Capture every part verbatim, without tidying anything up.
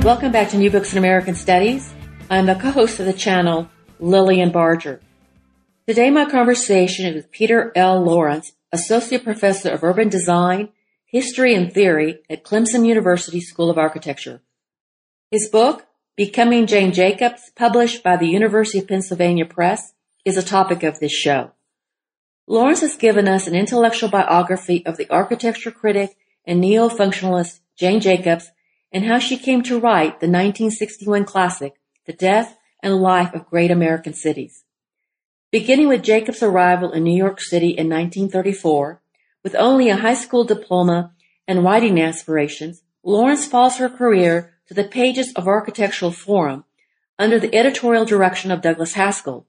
Welcome back to New Books in American Studies. I'm the co-host of the channel, Lillian Barger. Today my conversation is with Peter L. Lawrence, Associate Professor of Urban Design, History and Theory at Clemson University School of Architecture. His book, Becoming Jane Jacobs, published by the University of Pennsylvania Press, is a topic of this show. Lawrence has given us an intellectual biography of the architecture critic and neo-functionalist Jane Jacobs and how she came to write the nineteen sixty-one classic, The Death and Life of Great American Cities. Beginning with Jacobs' arrival in New York City in nineteen thirty-four, with only a high school diploma and writing aspirations, Lawrence follows her career to the pages of Architectural Forum under the editorial direction of Douglas Haskell.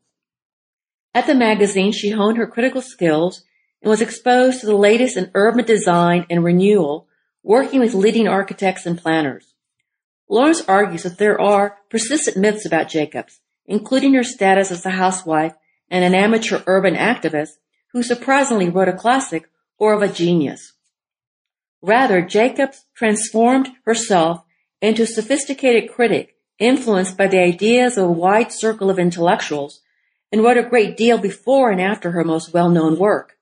At the magazine, she honed her critical skills and was exposed to the latest in urban design and renewal, working with leading architects and planners. Lawrence argues that there are persistent myths about Jacobs, including her status as a housewife and an amateur urban activist who surprisingly wrote a classic or of a genius. Rather, Jacobs transformed herself into a sophisticated critic influenced by the ideas of a wide circle of intellectuals and wrote a great deal before and after her most well-known work.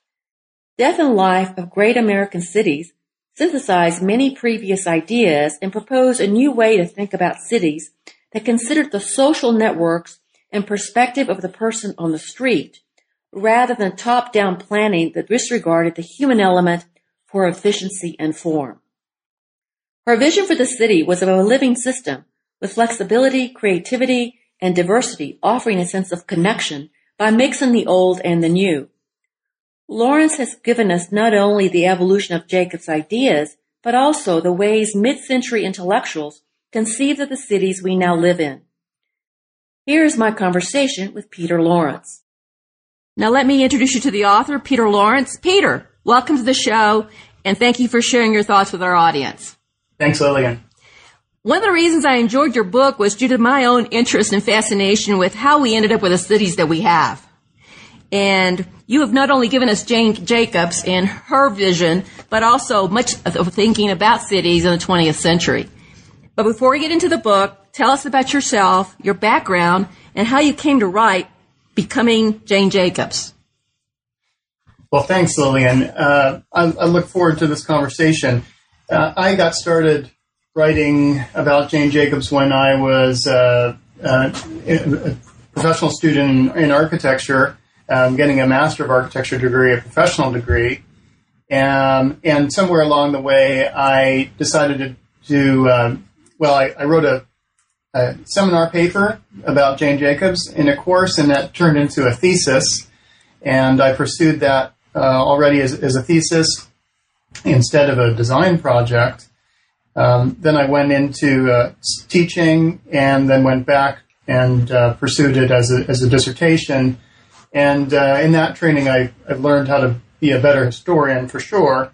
Death and Life of Great American Cities synthesized many previous ideas and proposed a new way to think about cities that considered the social networks and perspective of the person on the street, rather than top-down planning that disregarded the human element for efficiency and form. Her vision for the city was of a living system with flexibility, creativity, and diversity, offering a sense of connection by mixing the old and the new. Lawrence has given us not only the evolution of Jacobs' ideas, but also the ways mid-century intellectuals conceived of the cities we now live in. Here is my conversation with Peter Lawrence. Now let me introduce you to the author, Peter Lawrence. Peter, welcome to the show, and thank you for sharing your thoughts with our audience. Thanks, Lillian. One of the reasons I enjoyed your book was due to my own interest and fascination with how we ended up with the cities that we have. And you have not only given us Jane Jacobs and her vision, but also much of thinking about cities in the twentieth century. But before we get into the book, tell us about yourself, your background, and how you came to write Becoming Jane Jacobs. Well, thanks, Lillian. Uh, I, I look forward to this conversation. Uh, I got started writing about Jane Jacobs when I was uh, uh, a professional student in architecture, um, getting a Master of Architecture degree, a professional degree. Um, and somewhere along the way, I decided to, to um, well, I, I wrote a, a seminar paper about Jane Jacobs in a course, and that turned into a thesis. And I pursued that uh, already as, as a thesis instead of a design project. Um, then I went into uh, teaching, and then went back and uh, pursued it as a, as a dissertation. And uh, in that training, I, I've learned how to be a better historian for sure.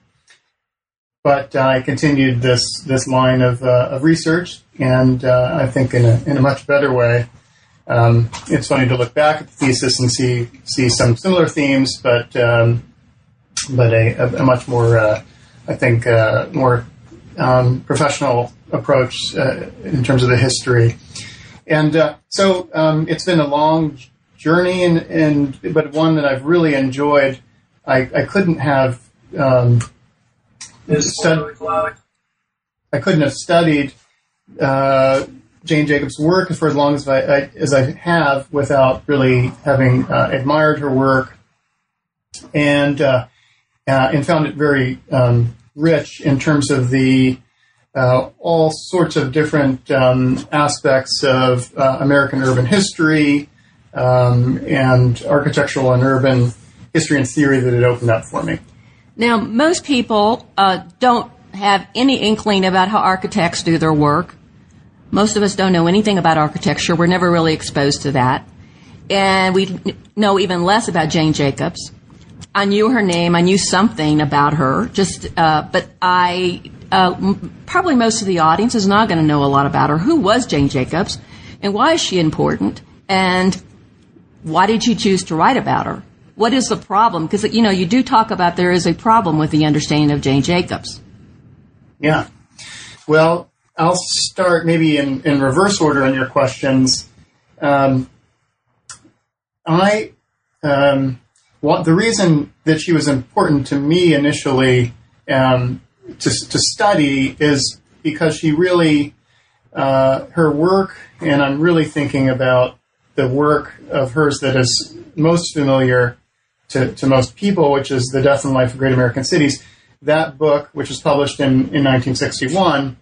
But uh, I continued this this line of uh, of research, and uh, I think in a in a much better way. Um, it's funny to look back at the thesis and see see some similar themes, but um, but a, a, a much more uh, I think uh, more um, professional approach uh, in terms of the history. And uh, so um, it's been a long journey, and, and but one that I've really enjoyed. I, I couldn't have um, stud- I couldn't have studied uh, Jane Jacobs' work for as long as I, I as I have without really having uh, admired her work, and uh, uh, and found it very um, rich in terms of the uh, all sorts of different um, aspects of uh, American urban history um, and architectural and urban history and theory that it opened up for me. Now, most people uh, don't have any inkling about how architects do their work. Most of us don't know anything about architecture. We're never really exposed to that. And we know even less about Jane Jacobs. I knew her name. I knew something about her. Just, uh, but I, uh, m- probably most of the audience is not going to know a lot about her. Who was Jane Jacobs? And why is she important? And why did you choose to write about her? What is the problem? Because, you know, you do talk about there is a problem with the understanding of Jane Jacobs. Yeah. Well, I'll start maybe in, in reverse order on your questions. Um, I, um, well, the reason that she was important to me initially um, to, to study is because she really, uh, her work, and I'm really thinking about the work of hers that is most familiar to, to most people, which is The Death and Life of Great American Cities. That book, which was published in, in nineteen sixty-one,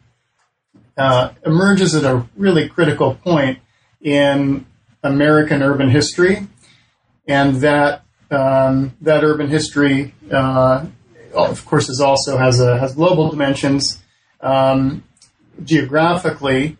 uh, emerges at a really critical point in American urban history, and that um, that urban history, uh, of course, is also has a has global dimensions um, geographically,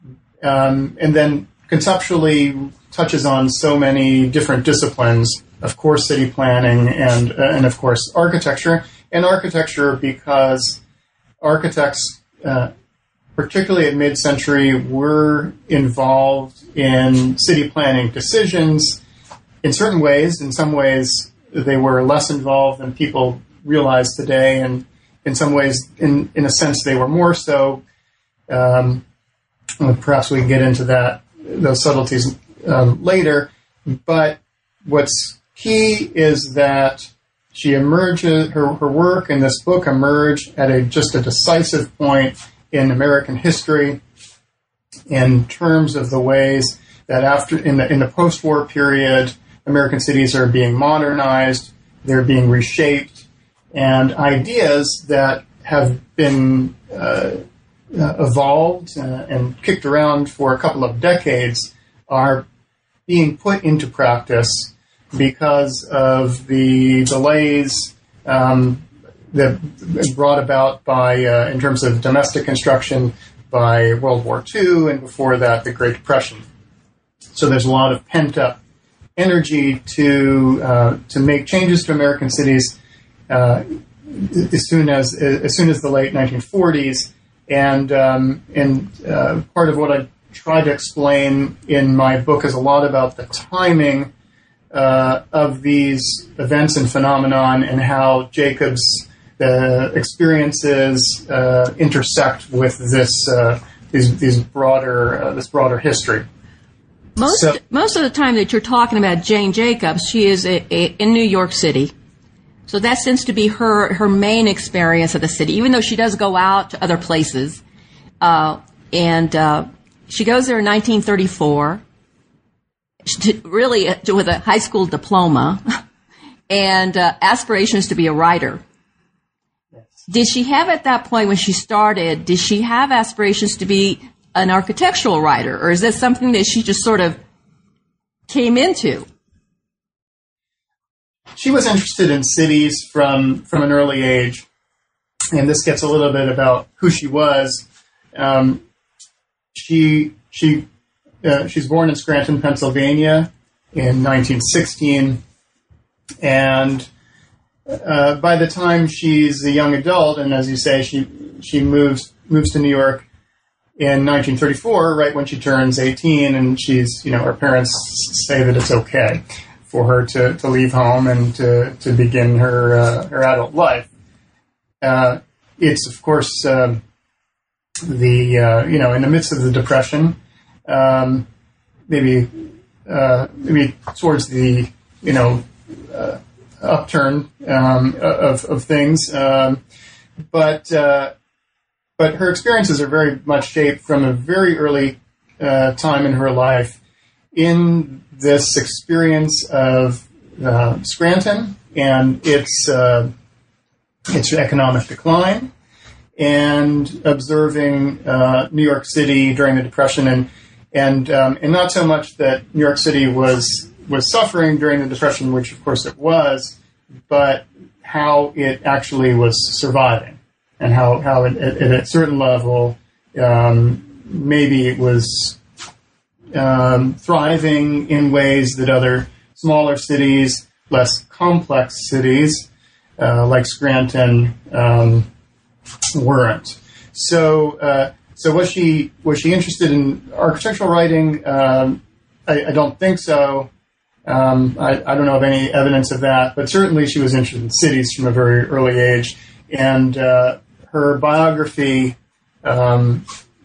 um, and then conceptually touches on so many different disciplines. Of course, city planning and uh, and of course architecture. And architecture because architects, uh, particularly at mid-century, were involved in city planning decisions in certain ways. In some ways, they were less involved than people realize today, and in some ways, in, in a sense, they were more so. Um, perhaps we can get into that those subtleties um, later. But what's key is that she emerges, her, her work in this book emerged at a just a decisive point in American history in terms of the ways that after in the in the post-war period, American cities are being modernized, they're being reshaped, and ideas that have been uh, uh, evolved uh, and kicked around for a couple of decades are being put into practice because of the delays um, that brought about by, uh, in terms of domestic construction, by World War Two, and before that, the Great Depression. So there's a lot of pent-up energy to uh, to make changes to American cities uh, as soon as as soon as the late nineteen forties, and um, and uh, part of what I try to explain in my book is a lot about the timing Uh, of these events and phenomenon and how Jacobs' uh, experiences uh, intersect with this uh, these these broader uh, this broader history. Most so, most of the time that you're talking about Jane Jacobs, she is a, a, in New York City, so that seems to be her her main experience of the city. Even though she does go out to other places, uh, and uh, she goes there in nineteen thirty-four. Really, with a high school diploma and uh, aspirations to be a writer. Yes. Did she have at that point when she started, did she have aspirations to be an architectural writer, or is this something that she just sort of came into? She was interested in cities from, from an early age, and this gets a little bit about who she was. Um, she she Uh, she's born in Scranton, Pennsylvania in nineteen sixteen, and uh, by the time she's a young adult, and as you say, she she moves moves to New York in nineteen thirty-four, right when she turns eighteen, and she's, you know, her parents say that it's okay for her to, to leave home and to, to begin her uh, her adult life. Uh, it's, of course, uh, the, uh, you know, in the midst of the Depression, um, maybe, uh, maybe towards the, you know, uh, upturn um, of, of things. Um, but, uh, but her experiences are very much shaped from a very early uh, time in her life in this experience of uh, Scranton and its uh, its economic decline, and observing uh, New York City during the Depression, and and um, and not so much that New York City was was suffering during the Depression, which of course it was, but how it actually was surviving, and how how it, it, at a certain level um, maybe it was um, thriving in ways that other smaller cities, less complex cities, uh, like Scranton, um, weren't. So, uh, so was she was she interested in architectural writing? Um, I, I don't think so. Um, I, I don't know of any evidence of that, but certainly she was interested in cities from a very early age. And uh, her biography um,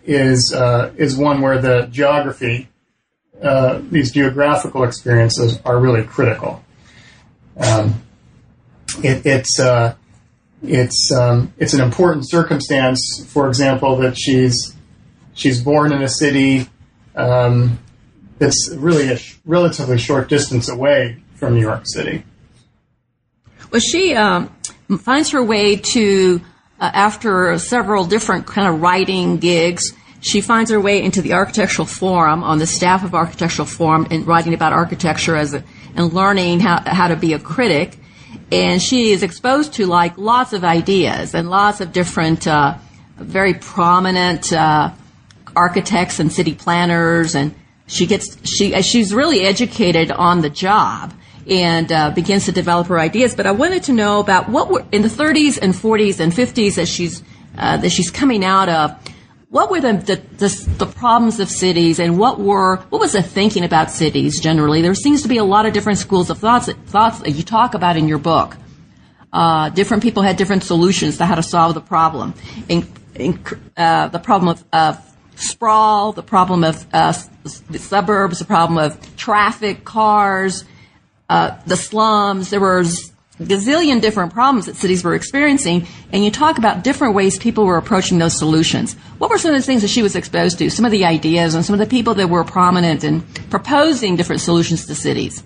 is uh, is one where the geography, uh, these geographical experiences are really critical. Um, it, it's uh, it's um, it's an important circumstance, for example, that she's she's born in a city um, that's really a sh- relatively short distance away from New York City. Well, she um, finds her way to, uh, after several different kind of writing gigs, she finds her way into the Architectural Forum, on the staff of Architectural Forum, and writing about architecture as a, and learning how, how to be a critic. And she is exposed to, like, lots of ideas and lots of different, uh, very prominent uh, architects and city planners, and she gets she she's really educated on the job and uh, begins to develop her ideas. But I wanted to know about what were in the thirties and forties and fifties as she's uh, that she's coming out of. What were the, the the the problems of cities, and what were what was the thinking about cities generally? There seems to be a lot of different schools of thoughts that, thoughts that you talk about in your book. Uh, different people had different solutions to how to solve the problem. In, in, uh, the problem of, of sprawl, the problem of uh, the suburbs, the problem of traffic, cars, uh, the slums. There were a gazillion different problems that cities were experiencing, and you talk about different ways people were approaching those solutions. What were some of the things that she was exposed to, some of the ideas and some of the people that were prominent in proposing different solutions to cities?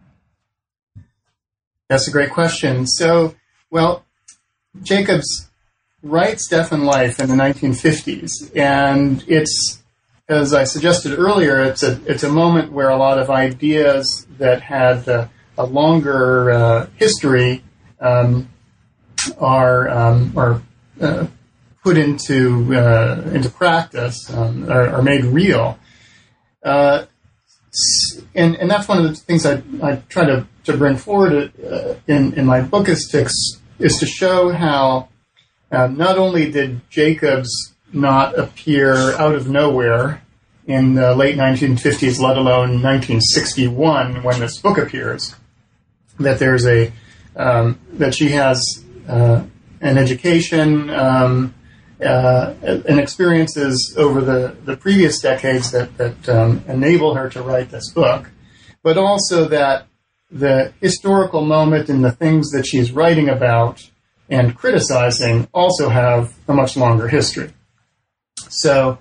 That's a great question. So, well, Jacobs writes Death and Life in the nineteen fifties, and it's, as I suggested earlier, it's a it's a moment where a lot of ideas that had uh, a longer uh, history um, are um, are uh, put into uh, into practice, um, are, are made real, uh, and and that's one of the things I I try to, to bring forward uh, in in my book is to is to show how. Um, not only did Jacobs not appear out of nowhere in the late nineteen fifties, let alone nineteen sixty-one, when this book appears, that there's a um, that she has uh, an education um, uh, and experiences over the, the previous decades that that um, enable her to write this book, but also that the historical moment and the things that she's writing about and criticizing also have a much longer history. So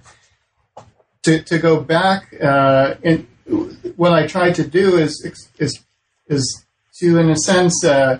to to go back, uh, in, what I tried to do is is is to, in a sense, uh,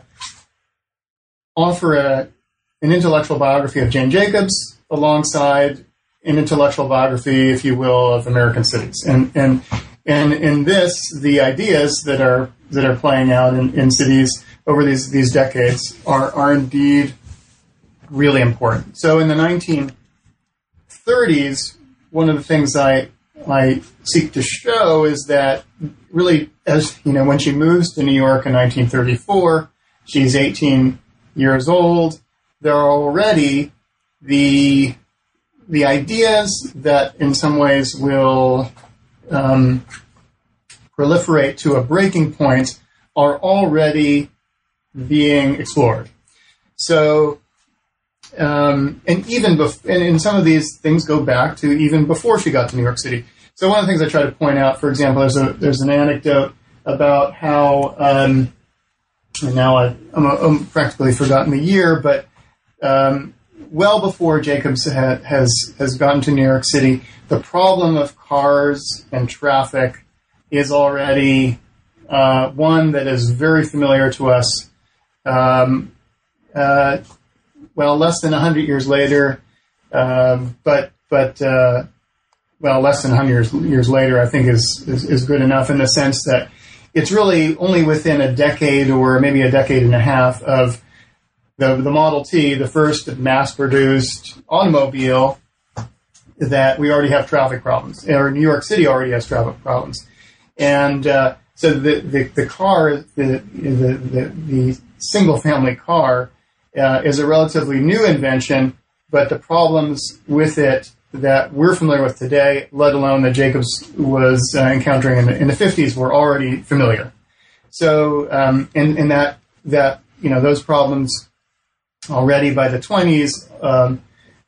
offer a an intellectual biography of Jane Jacobs alongside an intellectual biography, if you will, of American cities. And and and in this, the ideas that are that are playing out in, in cities over these, these decades are, are indeed really important. So in the nineteen thirties, one of the things I I seek to show is that really, as you know, when she moves to New York in nineteen thirty-four, she's eighteen years old. There are already the the ideas that in some ways will um, proliferate to a breaking point are already being explored. So, um, and even bef- and, and some of these things go back to even before she got to New York City. So one of the things I try to point out, for example, there's a there's an anecdote about how, um, and now I've I'm, I'm practically forgotten the year, but um, well before Jacobs ha- has has gotten to New York City, the problem of cars and traffic is already uh, one that is very familiar to us. Um, uh, well, less than a hundred years later, um, but but uh, well, less than a hundred years, years later, I think is, is is good enough in the sense that it's really only within a decade or maybe a decade and a half of the the Model T, the first mass-produced automobile, that we already have traffic problems, or New York City already has traffic problems, and uh, so the, the the car, the the the, the single-family car uh, is a relatively new invention, but the problems with it that we're familiar with today, let alone that Jacobs was uh, encountering in the, in the fifties, were already familiar. So, um, and, and that that you know those problems already by the twenties, um,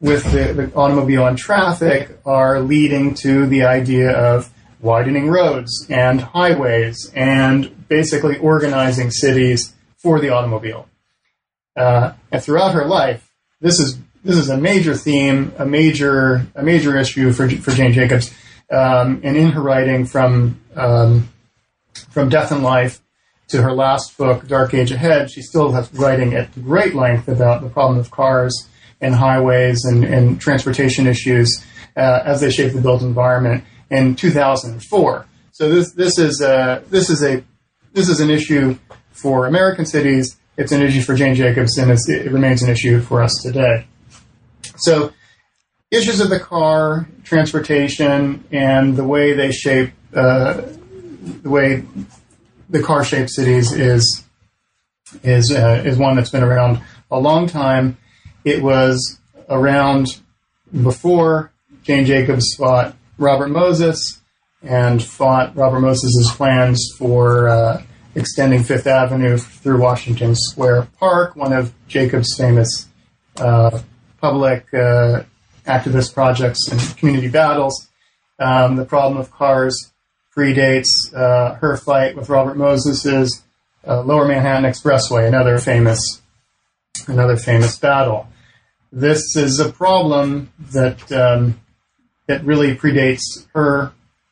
with the, the automobile and traffic are leading to the idea of widening roads and highways and basically organizing cities for the automobile. Uh, and throughout her life, this is this is a major theme, a major a major issue for for Jane Jacobs. Um, and in her writing from um, from Death and Life to her last book, Dark Age Ahead, she still has writing at great length about the problem of cars and highways and, and transportation issues uh, as they shape the built environment in two thousand four. So this this is a, this is a this is an issue for American cities. It's an issue for Jane Jacobs, and it's, it remains an issue for us today. So issues of the car, transportation, and the way they shape uh, the way the car shapes cities is is uh, is one that's been around a long time. It was around before Jane Jacobs fought Robert Moses and fought Robert Moses's plans for uh, extending Fifth Avenue through Washington Square Park, one of Jacobs' famous uh, public uh, activist projects and community battles. Um, the problem of cars predates uh, her fight with Robert Moses's uh, Lower Manhattan Expressway, another famous, another famous battle. This is a problem that um, that really predates her,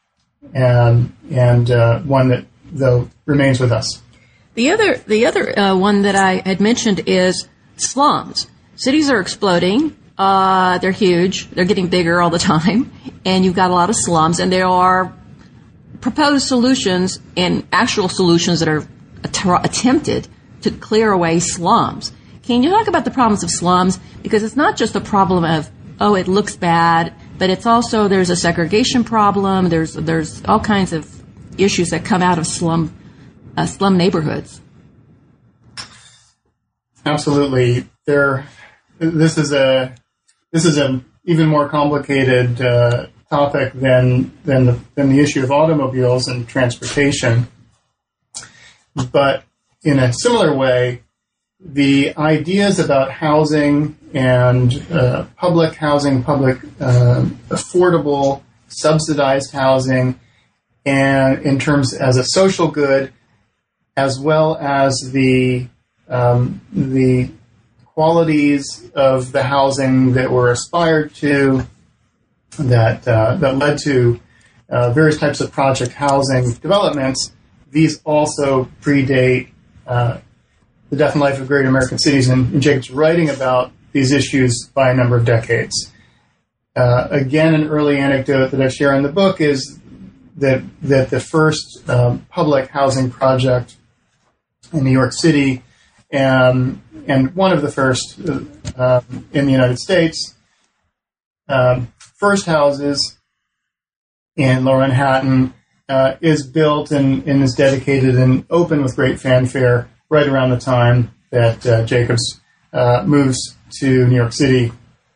and and uh, one that though remains with us. The other the other uh, one that I had mentioned is slums. Cities are exploding. Uh, they're huge. They're getting bigger all the time, and you've got a lot of slums, and there are proposed solutions and actual solutions that are att- attempted to clear away slums. Can you talk about the problems of slums? Because it's not just a problem of, oh, it looks bad, but it's also, there's a segregation problem, there's there's all kinds of issues that come out of slum uh, slum neighborhoods. Absolutely. There, this is a this is an even more complicated uh, topic than than the than the issue of automobiles and transportation. But in a similar way, the ideas about housing and uh, public housing, public uh, affordable, subsidized housing, and in terms as a social good, as well as the um, the qualities of the housing that were aspired to, that uh, that led to uh, various types of project housing developments. These also predate uh, the Death and Life of Great American Cities, and, and Jacobs writing about these issues by a number of decades. Uh, again, an early anecdote that I share in the book is that that the first um, public housing project in New York City, um, and one of the first uh, in the United States, um, first houses in Lower Manhattan, uh, is built and, and is dedicated and open with great fanfare right around the time that uh, Jacobs uh, moves to New York City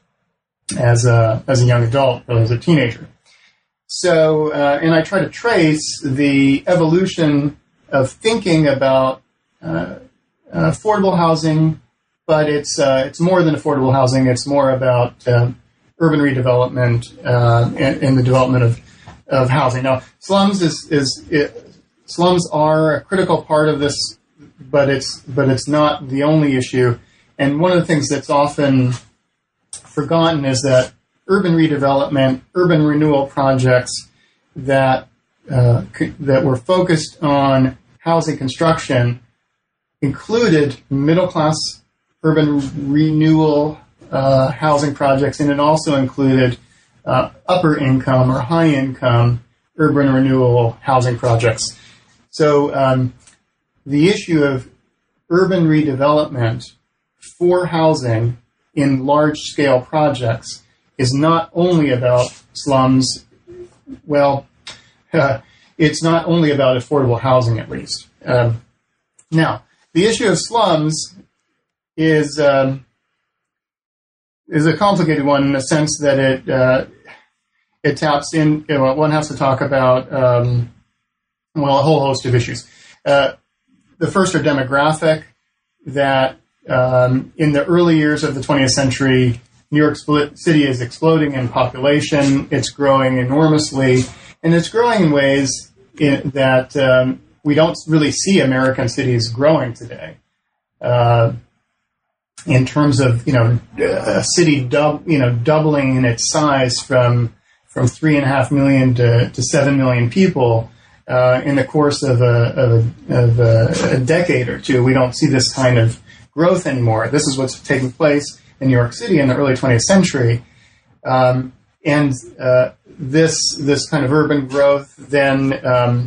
as a as a young adult, really as a teenager. So, uh, and I try to trace the evolution of thinking about uh, affordable housing, but it's uh, it's more than affordable housing. It's more about uh, urban redevelopment uh, and, and the development of, of housing. Now, slums is is it, slums are a critical part of this, but it's but it's not the only issue. And one of the things that's often forgotten is that urban redevelopment, urban renewal projects that uh, c- that were focused on housing construction included middle-class urban renewal uh, housing projects, and it also included uh, upper-income or high-income urban renewal housing projects. So um, the issue of urban redevelopment for housing in large-scale projects is not only about slums. Well, uh, it's not only about affordable housing, at least. Um, now, the issue of slums is um, is a complicated one in the sense that it uh, it taps in. You know, one has to talk about um, well a whole host of issues. Uh, the first are demographic. That um, in the early years of the twentieth century, New York City is exploding in population. It's growing enormously, and it's growing in ways in, that um, we don't really see American cities growing today. Uh, in terms of, you know, a city dub, you know, doubling in its size from from three and a half million to, to seven million people uh, in the course of a of, a, of a, a decade or two. We don't see this kind of growth anymore. This is what's taking place in New York City in the early twentieth century, um, and uh, this this kind of urban growth then um,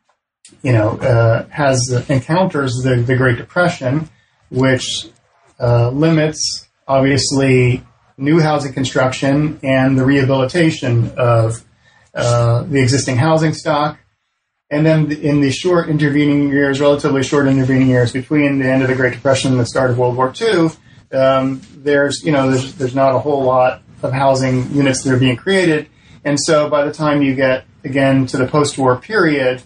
you know uh, has encounters the, the Great Depression, which uh, limits obviously new housing construction and the rehabilitation of uh, the existing housing stock. And then in the short intervening years, relatively short intervening years between the end of the Great Depression and the start of World War Two, um, there's, you know, there's, there's not a whole lot of housing units that are being created. And so by the time you get, again, to the post-war period,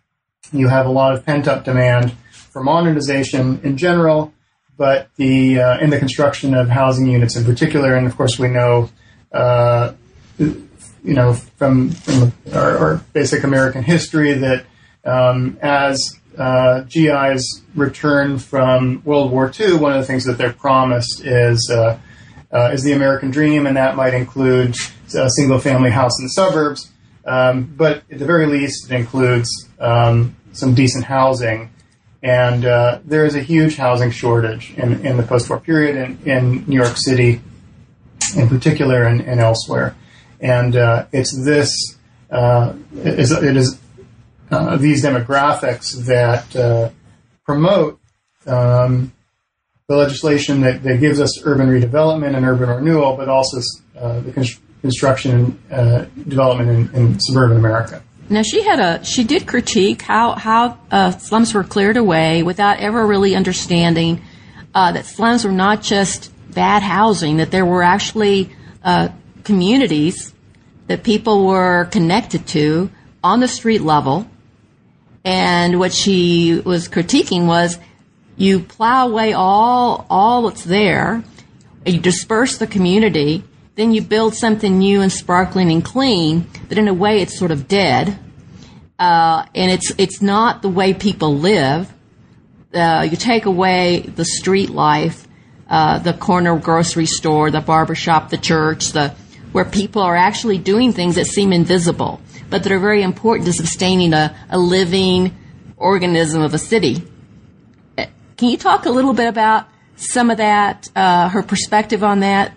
you have a lot of pent-up demand for modernization in general, but the uh, in the construction of housing units in particular. And of course, we know, uh, you know, from, from our, our basic American history that um, as uh, G Is return from World War Two, one of the things that they're promised is uh, uh, is the American dream, and that might include a single-family house in the suburbs. Um, but at the very least, it includes um, some decent housing. And uh, there is a huge housing shortage in, in the post-war period in, in New York City in particular and, and elsewhere. And uh, it's this, uh, it is, it is uh, these demographics that uh, promote um, the legislation that, that gives us urban redevelopment and urban renewal, but also uh, the con- construction and uh, development in, in suburban America. Now, she had a she did critique how how uh, slums were cleared away without ever really understanding uh, that slums were not just bad housing, that there were actually uh, communities that people were connected to on the street level. And what she was critiquing was you plow away all all that's there, you disperse the community, then you build something new and sparkling and clean, but in a way it's sort of dead. Uh, and it's it's not the way people live. Uh, you take away the street life, uh, the corner grocery store, the barber shop, the church, the where people are actually doing things that seem invisible, but that are very important to sustaining a, a living organism of a city. Can you talk a little bit about some of that, uh, her perspective on that?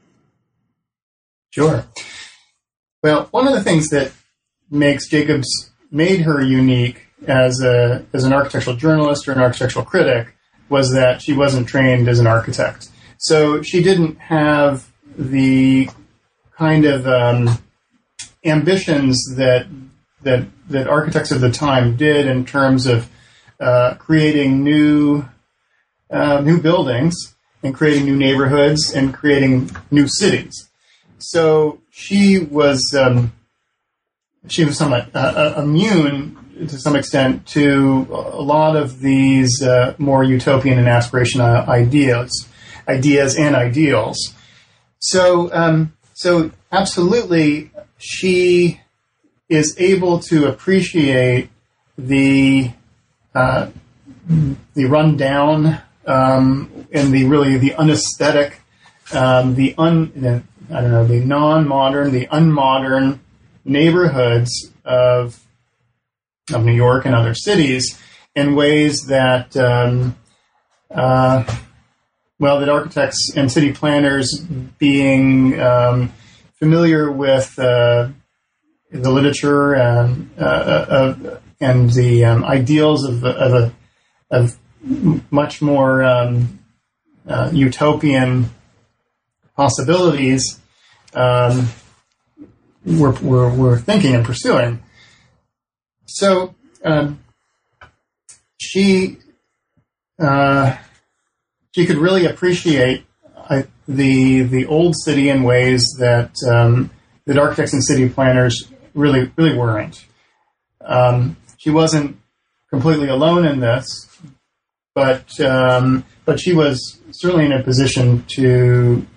Sure. Well, one of the things that makes Jacobs, made her unique as a as an architectural journalist or an architectural critic was that she wasn't trained as an architect. So she didn't have the kind of um, ambitions that that that architects of the time did in terms of uh, creating new uh, new buildings and creating new neighborhoods and creating new cities. So she was um, she was somewhat uh, immune to some extent to a lot of these uh, more utopian and aspirational ideas, ideas and ideals. So, um, so absolutely, she is able to appreciate the uh, the rundown um, and the really the unaesthetic, um, the un the, I don't know the non-modern, the unmodern neighborhoods of of New York and other cities in ways that, um, uh, well, that architects and city planners, being um, familiar with uh, the literature and uh, of, and the um, ideals of of, a, of much more um, uh, utopian possibilities, um, we're, we're we're thinking and pursuing. So um, she uh, she could really appreciate uh, the the old city in ways that um, that architects and city planners really really weren't. Um, she wasn't completely alone in this, but um, but she was certainly in a position to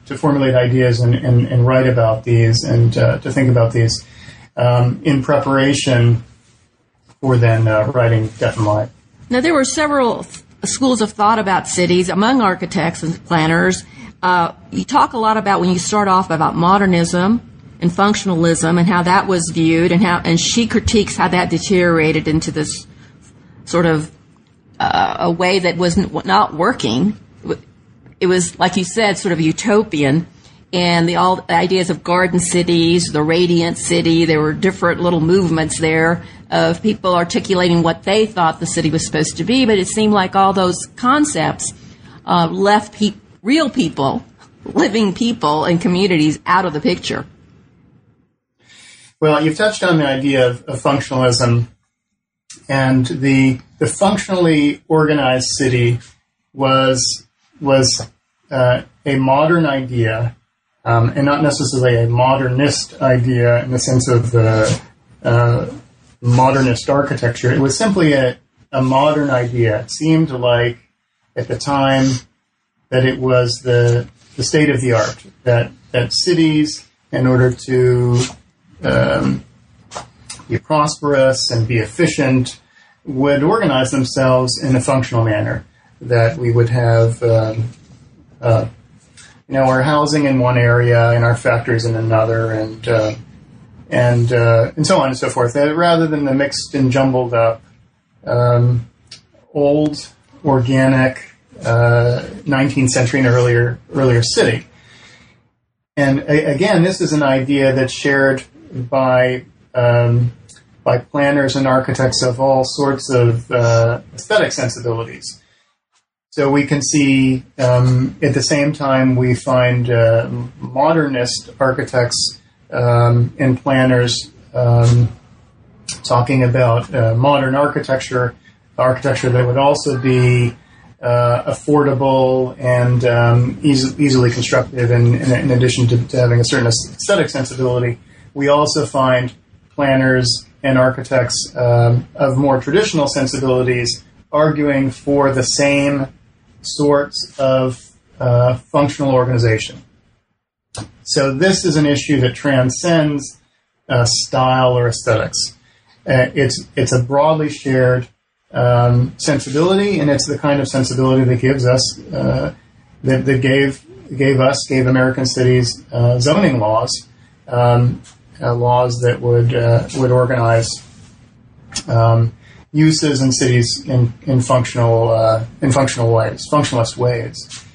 to formulate ideas and, and, and write about these and uh, to think about these um, in preparation for then uh, writing Death and Life. Now, there were several th- schools of thought about cities among architects and planners. Uh, you talk a lot about, when you start off, about modernism and functionalism and how that was viewed, and how, and she critiques how that deteriorated into this sort of uh, a way that was not working. It was, like you said, sort of utopian, and the all the ideas of garden cities, the radiant city. There were different little movements there of people articulating what they thought the city was supposed to be, but it seemed like all those concepts uh, left pe- real people, living people and communities out of the picture. Well, you've touched on the idea of, of functionalism, and the the functionally organized city was was uh, a modern idea, um, and not necessarily a modernist idea in the sense of the uh, modernist architecture. It was simply a, a modern idea. It seemed like at the time that it was the the state of the art, that that cities, in order to Um, be prosperous and be efficient, would organize themselves in a functional manner. That we would have, um, uh, you know, our housing in one area and our factories in another, and uh, and uh, and so on and so forth. Uh, rather than the mixed and jumbled up, um, old, organic, uh, nineteenth century and earlier earlier city. And a- again, this is an idea that's shared by um, by planners and architects of all sorts of uh, aesthetic sensibilities. So we can see um, at the same time we find uh, modernist architects um, and planners um, talking about uh, modern architecture, architecture that would also be uh, affordable and um, easy, easily constructed, in, in, in addition to, to having a certain aesthetic sensibility. We also find planners and architects um, of more traditional sensibilities arguing for the same sorts of uh, functional organization. So this is an issue that transcends uh, style or aesthetics. Uh, it's it's a broadly shared um, sensibility, and it's the kind of sensibility that gives us uh, that, that gave gave us gave American cities uh, zoning laws. Um, Uh, laws that would uh, would organize um, uses in cities in in functional uh, in functional ways, functionalist ways.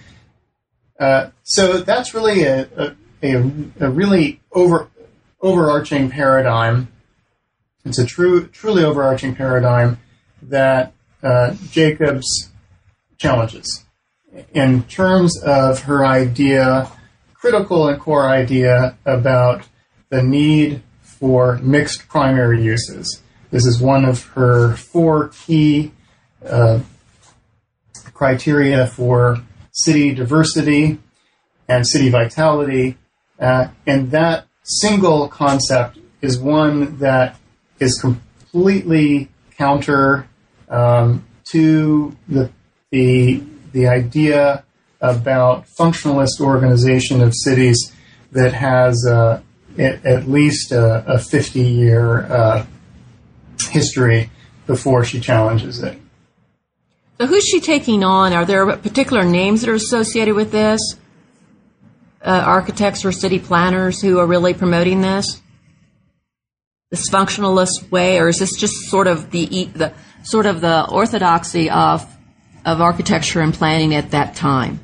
Uh, so that's really a a, a, a really over overarching paradigm. It's a true truly overarching paradigm that uh, Jacobs challenges in terms of her idea, critical and core idea about the need for mixed primary uses. This is one of her four key uh, criteria for city diversity and city vitality. Uh, and that single concept is one that is completely counter um, to the, the, the idea about functionalist organization of cities that has uh, At, at least a, a fifty-year uh, history before she challenges it. So who's she taking on? Are there particular names that are associated with this? Uh, architects or city planners who are really promoting this? This functionalist way, or is this just sort of the the sort of the orthodoxy of of architecture and planning at that time?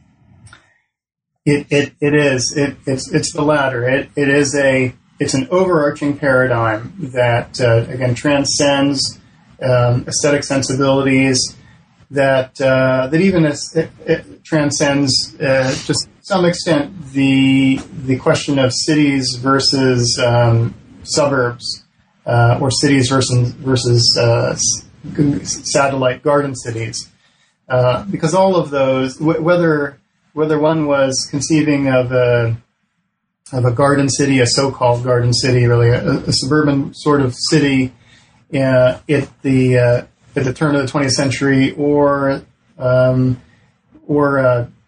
It it it is it it's it's the latter. It it is a it's an overarching paradigm that uh, again transcends um, aesthetic sensibilities. That uh, that even as it, it transcends uh, to some extent the the question of cities versus um, suburbs uh, or cities versus versus uh, satellite garden cities, uh, because all of those w- whether Whether one was conceiving of a of a garden city, a so-called garden city, really a, a suburban sort of city uh, at the uh, at the turn of the twentieth century, or um, or uh,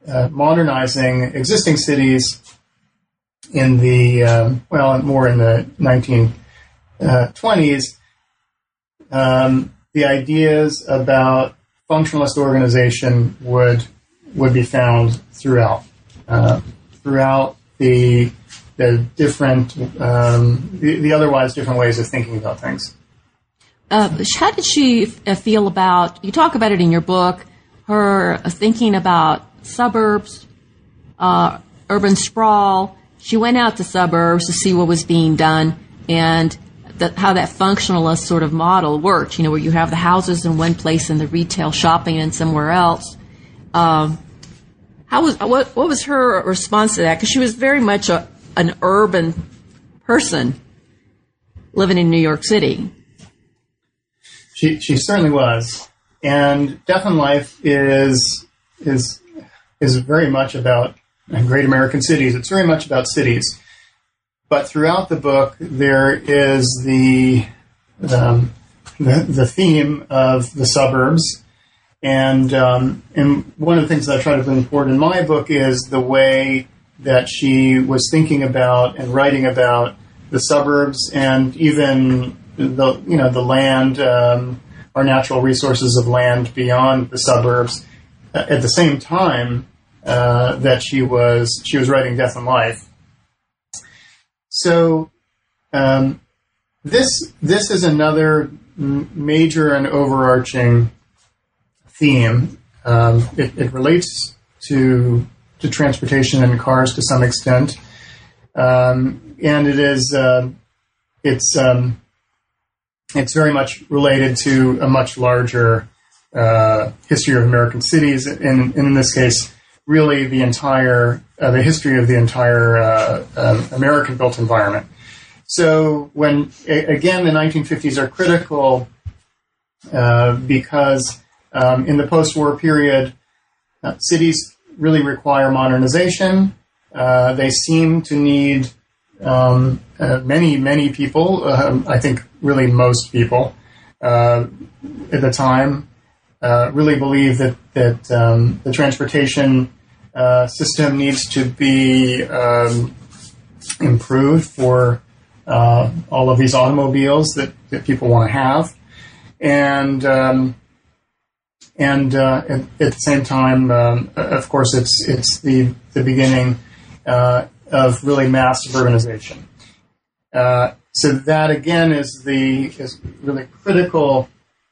uh, modernizing existing cities in the, um, well, more in the nineteen twenties, um, the ideas about functionalist organization would would be found throughout uh, throughout the the different um, the, the otherwise different ways of thinking about things. Uh, how did she f- feel about? You talk about it in your book. Her thinking about suburbs, uh, urban sprawl. She went out to suburbs to see what was being done and the, how that functionalist sort of model worked. You know, where you have the houses in one place and the retail shopping in somewhere else. Um, how was what? What was her response to that? Because she was very much a, an urban person living in New York City. She she certainly was, and Death and Life is is is very much about great American cities. It's very much about cities, but throughout the book there is the um, the, the theme of the suburbs, and um, and one of the things that I try to bring forward in my book is the way that she was thinking about and writing about the suburbs and even the you know the land, um, our natural resources of land beyond the suburbs. Uh, at the same time uh, that she was she was writing Death and Life. So um, this this is another m- major and overarching theme. Um, it, it relates to to transportation and cars to some extent, um, and it is uh, it's um, it's very much related to a much larger uh, history of American cities, and, and in this case, really the entire uh, the history of the entire uh, uh, American built environment. So when a, again the nineteen fifties are critical uh, because um, in the post-war period, uh, cities really require modernization. Uh, they seem to need um, uh, many, many people, uh, I think really most people uh, at the time, uh, really believe that, that um, the transportation uh, system needs to be um, improved for uh, all of these automobiles that, that people want to have. And um, And uh, at, at the same time, um, of course, it's it's the the beginning uh, of really mass urbanization. Uh, so that again is the is really critical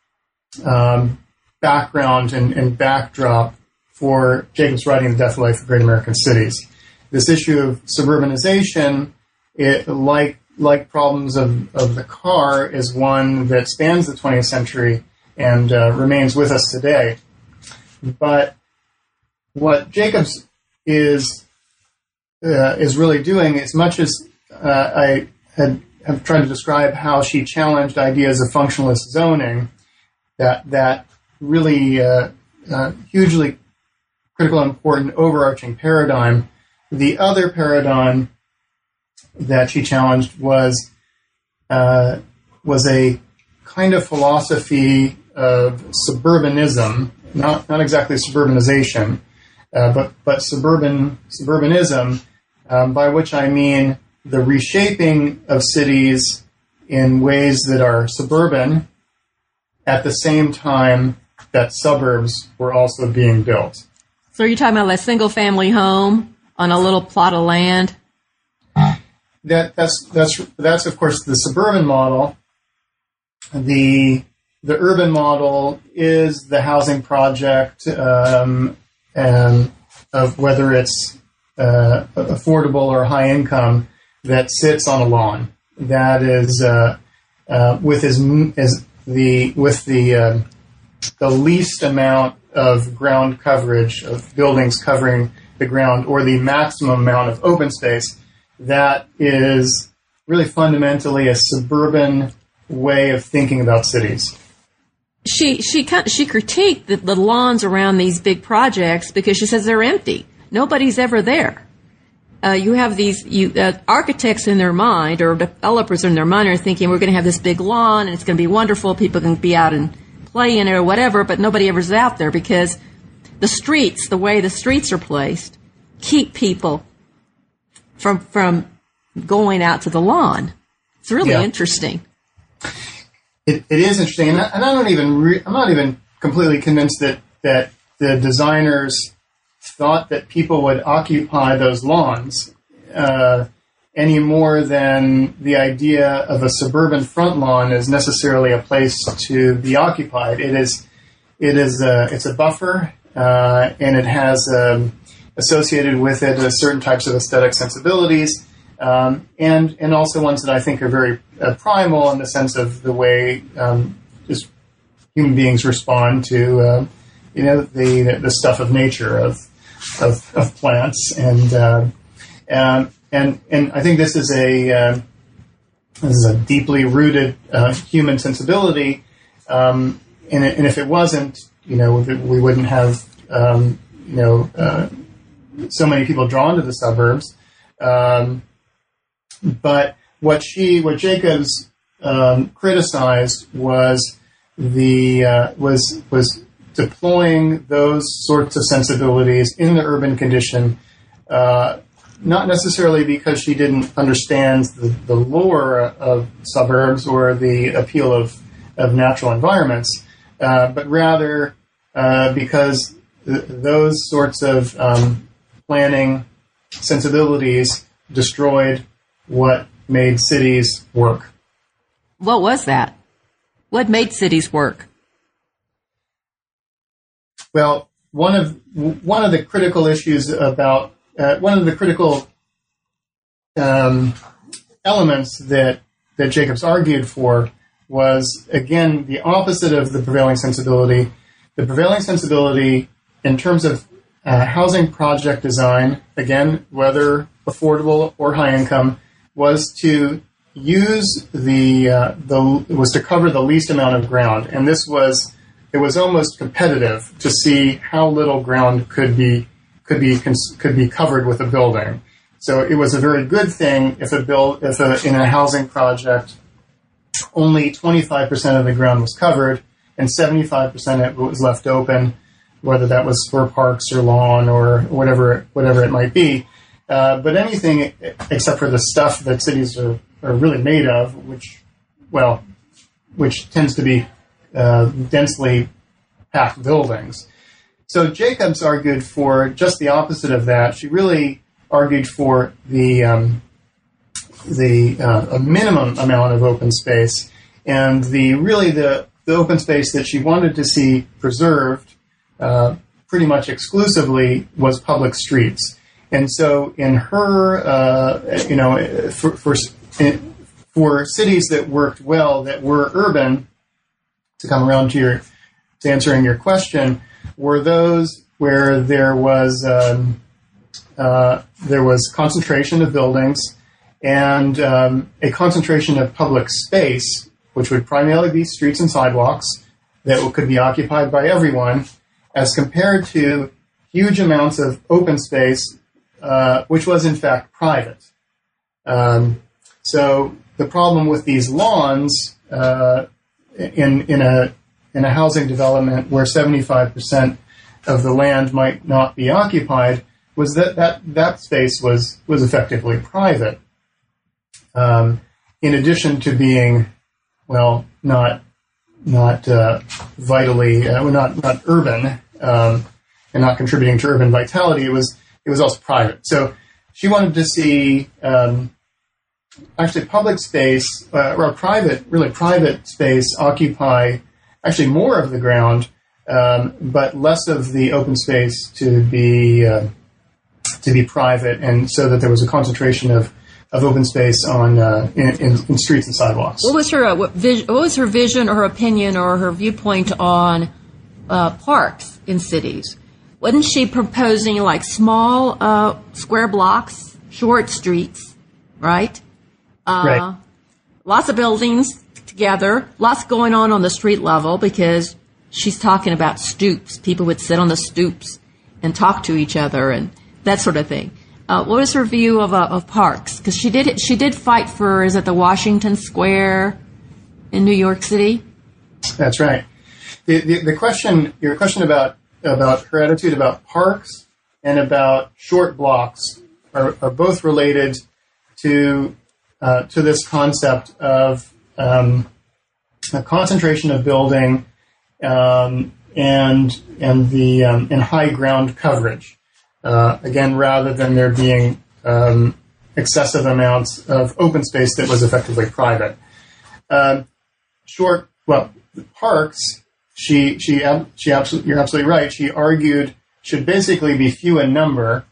um, background and, and backdrop for Jacobs writing The Death and Life of Great American Cities. This issue of suburbanization, it, like like problems of, of the car, is one that spans the twentieth century and uh, remains with us today. But what Jacobs is uh, is really doing, as much as uh, I had have tried to describe how she challenged ideas of functionalist zoning, that that really uh, uh, hugely critical and important overarching paradigm. The other paradigm that she challenged was uh, was a kind of philosophy of suburbanism, not not exactly suburbanization, uh, but but suburban suburbanism, um, by which I mean the reshaping of cities in ways that are suburban, at the same time that suburbs were also being built. So are you talking about a single-family home on a little plot of land? That that's that's that's of course the suburban model. The the urban model is the housing project, um, and of whether it's uh, affordable or high income, that sits on a lawn. That is uh, uh, with as, as the with the uh, the least amount of ground coverage of buildings covering the ground, or the maximum amount of open space. That is really fundamentally a suburban way of thinking about cities. She she she critiqued the, the lawns around these big projects because she says they're empty. Nobody's ever there. Uh, you have these you, uh, architects in their mind, or developers in their mind, are thinking we're going to have this big lawn and it's going to be wonderful. People can be out and play in it or whatever, but nobody ever's out there because the streets, the way the streets are placed, keep people from from going out to the lawn. It's really yeah. interesting. It, it is interesting, and I, and I don't even re- I'm not even completely convinced that that the designers thought that people would occupy those lawns uh, any more than the idea of a suburban front lawn is necessarily a place to be occupied. It is, it is, a, it's a buffer, uh, and it has um, associated with it uh, certain types of aesthetic sensibilities, um, and and also ones that I think are very uh, primal in the sense of the way um, just human beings respond to, uh, you know, the the stuff of nature of of, of plants and. Uh, um, And and I think this is a uh, this is a deeply rooted uh, human sensibility, um, and, and if it wasn't, you know, we wouldn't have um, you know uh, so many people drawn to the suburbs. Um, but what she, what Jacobs um, criticized was the uh, was was deploying those sorts of sensibilities in the urban condition. Uh, Not necessarily because she didn't understand the, the lore of suburbs or the appeal of, of natural environments, uh, but rather uh, because th- those sorts of um, planning sensibilities destroyed what made cities work. What was that? What made cities work? Well, one of one of the critical issues about Uh, one of the critical um, elements that that Jacobs argued for was, again, the opposite of the prevailing sensibility. The prevailing sensibility in terms of uh, housing project design, again, whether affordable or high income, was to use the uh, the was to cover the least amount of ground, and this was it was almost competitive to see how little ground could be. could be could be covered with a building. So it was a very good thing if a build if a, in a housing project only twenty-five percent of the ground was covered and seventy-five percent of it was left open, whether that was for parks or lawn or whatever whatever it might be. Uh, but anything except for the stuff that cities are, are really made of, which well, which tends to be uh, densely packed buildings. So Jacobs argued for just the opposite of that. She really argued for the um, the uh, a minimum amount of open space, and the really the, the open space that she wanted to see preserved uh, pretty much exclusively was public streets. And so in her, uh, you know, for, for for cities that worked well, that were urban, to come around to your to answering your question, were those where there was um, uh, there was concentration of buildings and um, a concentration of public space, which would primarily be streets and sidewalks that could be occupied by everyone, as compared to huge amounts of open space, uh, which was in fact private. Um, so the problem with these lawns uh, in in a in a housing development where seventy-five percent of the land might not be occupied was that that, that space was, was effectively private. Um, in addition to being, well, not, not, uh, vitally, uh, not, not urban, um, and not contributing to urban vitality, it was, it was also private. So she wanted to see, um, actually public space, uh, or private, really private space occupy actually more of the ground, um, but less of the open space to be uh, to be private, and so that there was a concentration of, of open space on uh, in, in, in streets and sidewalks. What was her uh, what, vis- what was her vision, or her opinion, or her viewpoint on uh, parks in cities? Wasn't she proposing like small uh, square blocks, short streets, right? Uh, right. Lots of buildings together, lots going on on the street level, because she's talking about stoops. People would sit on the stoops and talk to each other and that sort of thing. Uh, what was her view of uh, of parks? Because she did she did fight for, is it the Washington Square in New York City? That's right. The, the, the question, your question about about her attitude about parks and about short blocks are, are both related to uh, to this concept of um, a concentration of building um, and and the um, and high ground coverage. Uh, again, rather than there being um, excessive amounts of open space that was effectively private. Um, short, well, parks. She she she absolutely. You're absolutely right. She argued should basically be few in number,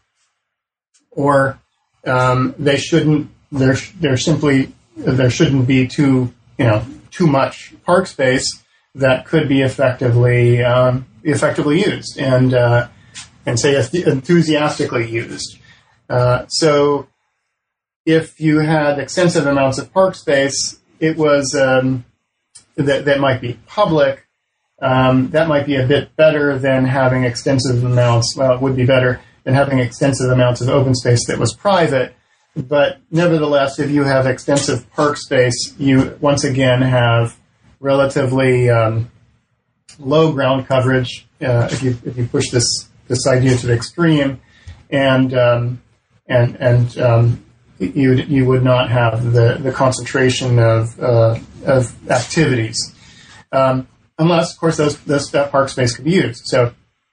or um, they shouldn't. There there simply there shouldn't be too you know too much park space that could be effectively um, effectively used and uh, and say enthusiastically used. Uh, so if you had extensive amounts of park space, it was um, that that might be public. Um, that might be a bit better than having extensive amounts. Well, it would be better than having extensive amounts of open space that was private. But nevertheless, if you have extensive park space, you once again have relatively um, low ground coverage. Uh, if you if you push this this idea to the extreme, and um, and and um, you you would not have the, the concentration of uh, of activities. Um, Unless, of course, those, those, that park space could be used. So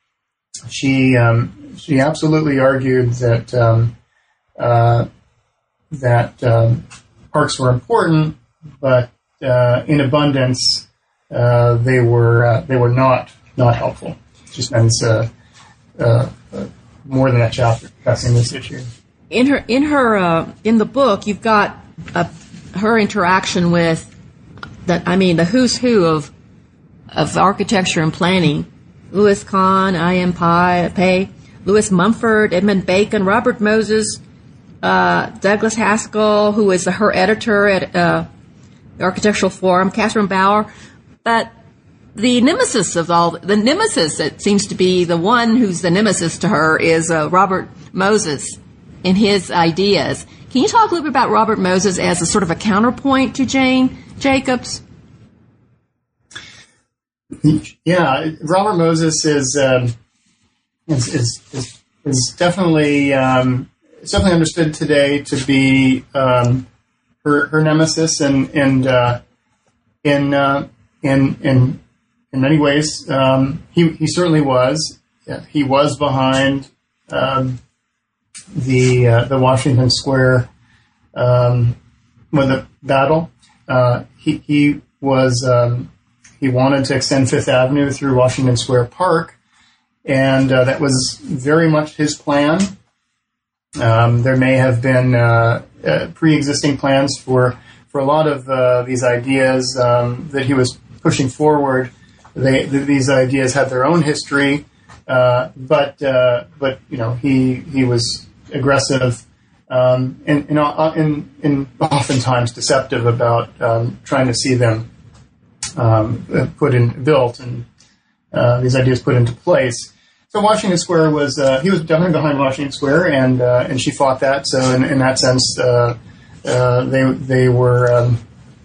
she um, she absolutely argued that um, uh, that um, parks were important, but uh, in abundance, uh, they were uh, they were not not helpful. She spends uh, uh, uh, more than a chapter discussing this issue. In her in her uh, in the book, you've got uh, her interaction with that. I mean, the who's who of of architecture and planning: Louis Kahn, I M Pei, Louis Mumford, Edmund Bacon, Robert Moses, uh, Douglas Haskell, who is her editor at uh, the Architectural Forum, Catherine Bauer. But the nemesis of all, the nemesis that seems to be the one who's the nemesis to her is uh, Robert Moses and his ideas. Can you talk a little bit about Robert Moses as a sort of a counterpoint to Jane Jacobs? Yeah, Robert Moses is um, is, is is is definitely um, it's definitely understood today to be um, her her nemesis, and and uh, in uh, in in in many ways um, he he certainly was yeah, he was behind um, the uh, the Washington Square um, with the battle. Uh, he he was. Um, He wanted to extend Fifth Avenue through Washington Square Park, and uh, that was very much his plan. Um, there may have been uh, uh, pre-existing plans for, for a lot of uh, these ideas um, that he was pushing forward. They, th- these ideas had their own history, uh, but uh, but you know he he was aggressive um, and, and, and, and oftentimes deceptive about um, trying to see them Um, put in, built, and uh, these ideas put into place. So Washington Square was, uh, he was definitely behind Washington Square, and uh, and she fought that. So in, in that sense, uh, uh, they they were um,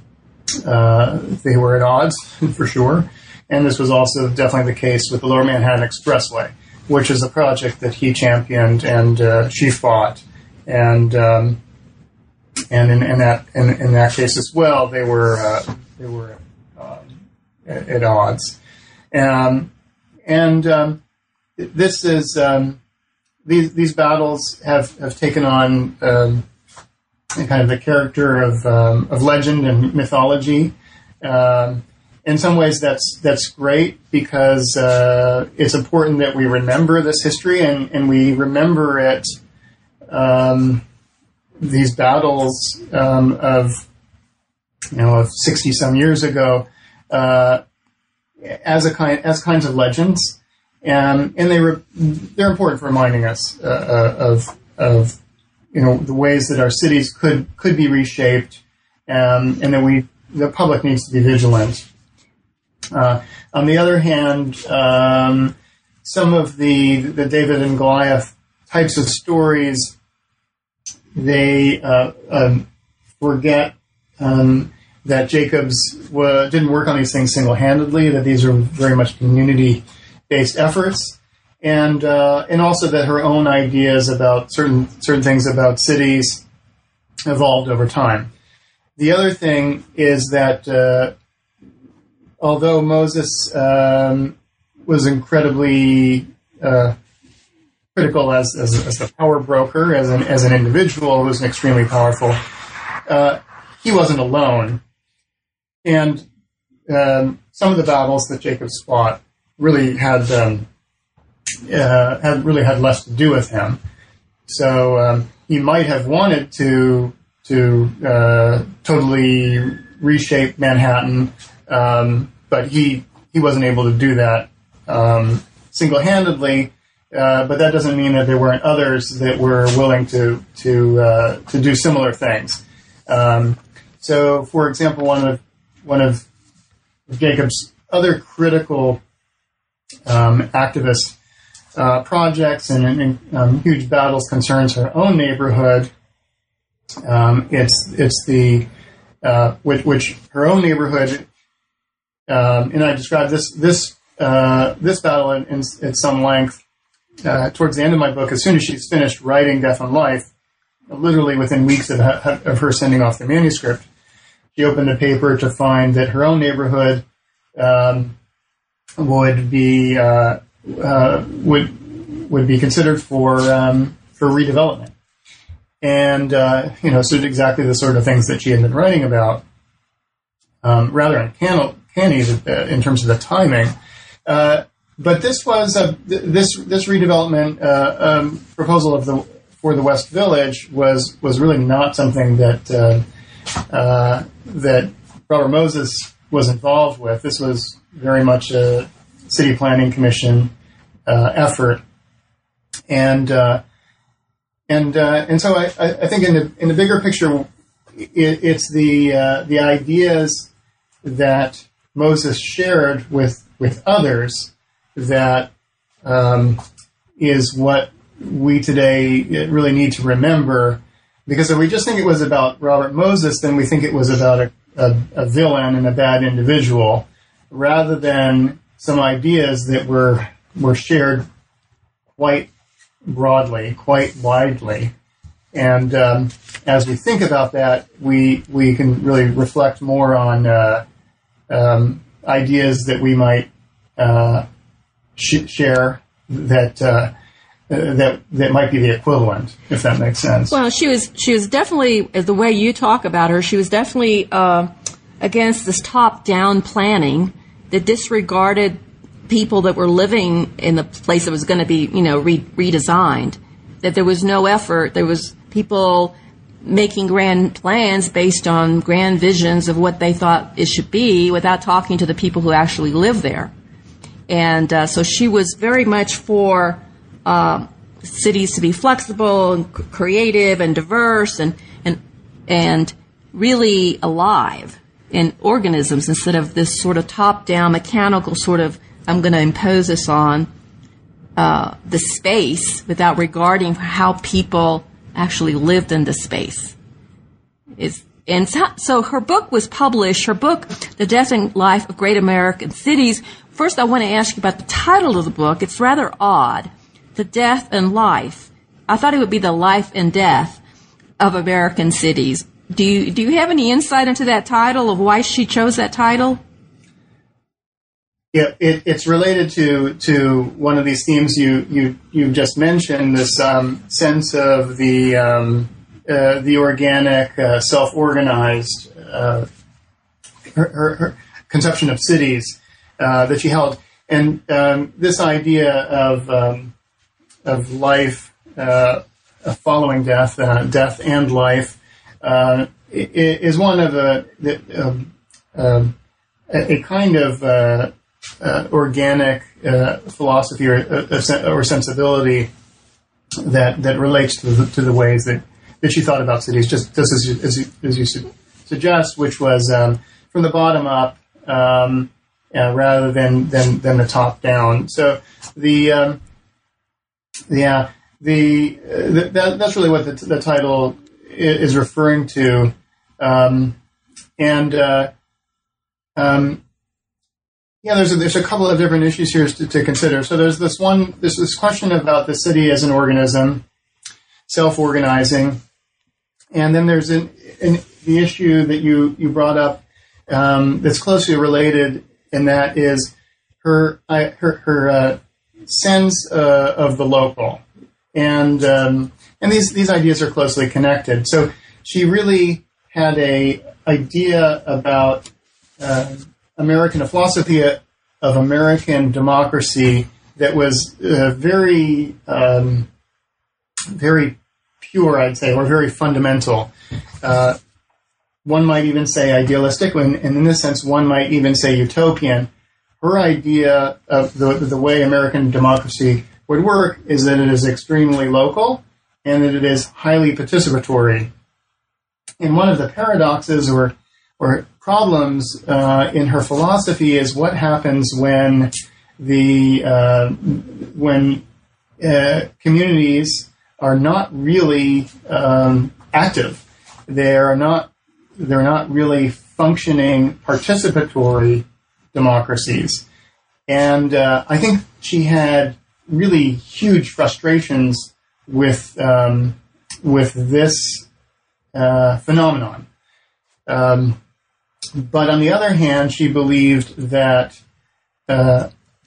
uh, they were at odds for sure. And this was also definitely the case with the Lower Manhattan Expressway, which is a project that he championed and uh, she fought, and um, and in, in that in, in that case as well, they were uh, they were. At, at odds, um, and um, this is um, these these battles have, have taken on um, kind of the character of um, of legend and mythology. Um, in some ways, that's that's great because uh, it's important that we remember this history and, and we remember it. Um, these battles um, of you know of sixty some years ago. Uh, as a kind, as kinds of legends, and and they re- they're important for reminding us uh, uh, of of you know the ways that our cities could could be reshaped, um, and that we the public needs to be vigilant. Uh, on the other hand, um, some of the the David and Goliath types of stories, they uh, um, forget. Um, that Jacobs uh, didn't work on these things single-handedly, that these are very much community-based efforts, and uh, and also that her own ideas about certain certain things about cities evolved over time. The other thing is that uh, although Moses um, was incredibly uh, critical as, as as the power broker, as an as an individual, who was extremely powerful, uh, he wasn't alone, and um, some of the battles that Jacob fought really had um, uh, had really had less to do with him. So um, he might have wanted to to uh, totally reshape Manhattan, um, but he he wasn't able to do that um, single-handedly. Uh, but that doesn't mean that there weren't others that were willing to to uh, to do similar things. Um, so, for example, one of one of Jacob's other critical um, activist uh, projects and, and um, huge battles concerns her own neighborhood. Um, it's it's the uh, which, which her own neighborhood, um, and I described this this uh, this battle in, in, at some length uh, towards the end of my book. As soon as she's finished writing Death and Life, literally within weeks of, of her sending off the manuscript, she opened the paper to find that her own neighborhood um, would be uh, uh, would would be considered for um, for redevelopment. And, uh, you know, so exactly the sort of things that she had been writing about, um, rather uncanny in terms of the timing. Uh, but this was a, this this redevelopment uh, um, proposal of the for the West Village was was really not something that uh, uh, that Robert Moses was involved with. This was very much a city planning commission uh, effort, and. Uh, And uh, and so I, I think in the in the bigger picture, it, it's the uh, the ideas that Moses shared with with others that um, is what we today really need to remember. Because if we just think it was about Robert Moses, then we think it was about a, a, a villain and a bad individual, rather than some ideas that were were shared quite broadly, quite widely. And um, as we think about that, we we can really reflect more on uh, um, ideas that we might uh, sh- share that uh, that that might be the equivalent, if that makes sense. Well, she was she was definitely, the way you talk about her, she was definitely uh, against this top-down planning that disregarded people that were living in the place that was going to be, you know, re- redesigned, that there was no effort. There was people making grand plans based on grand visions of what they thought it should be without talking to the people who actually live there. And uh, so she was very much for uh, cities to be flexible and c- creative and diverse and, and, and really alive in organisms instead of this sort of top-down mechanical sort of, I'm going to impose this on uh, the space without regarding how people actually lived in the space. It's, and so, so her book was published, her book, The Death and Life of Great American Cities. First, I want to ask you about the title of the book. It's rather odd, The Death and Life. I thought it would be The Life and Death of American Cities. Do you, do you have any insight into that title, of why she chose that title? Yeah, it, it's related to to one of these themes you you you just mentioned. This um, sense of the um, uh, the organic, uh, self-organized uh, her, her, her conception of cities uh, that she held, and um, this idea of um, of life uh, following death, uh, death and life, uh, is one of a um, uh, a kind of uh, Uh, organic uh, philosophy or, uh, or sensibility that that relates to the, to the ways that, that she thought about cities, just, just as you, as you, as you su- suggest, which was um, from the bottom up um, uh, rather than, than than the top down. So the um, yeah the, uh, the that, that's really what the, the title is referring to, um, and uh, um, Yeah, there's a, there's a couple of different issues here to, to consider. So there's this one, there's this question about the city as an organism, self-organizing, and then there's an, an, the issue that you, you brought up um, that's closely related, and that is her I, her, her uh, sense uh, of the local, and um, and these these ideas are closely connected. So she really had a idea about uh, American, a philosophy of American democracy that was uh, very, um, very pure, I'd say, or very fundamental. Uh, one might even say idealistic, and in this sense, one might even say utopian. Her idea of the, the way American democracy would work is that it is extremely local and that it is highly participatory. And one of the paradoxes or or problems uh, in her philosophy is what happens when the uh, when uh, communities are not really um, active. They are not they're not really functioning participatory democracies. And uh, I think she had really huge frustrations with um, with this uh, phenomenon. Um, But on the other hand, she believed that uh,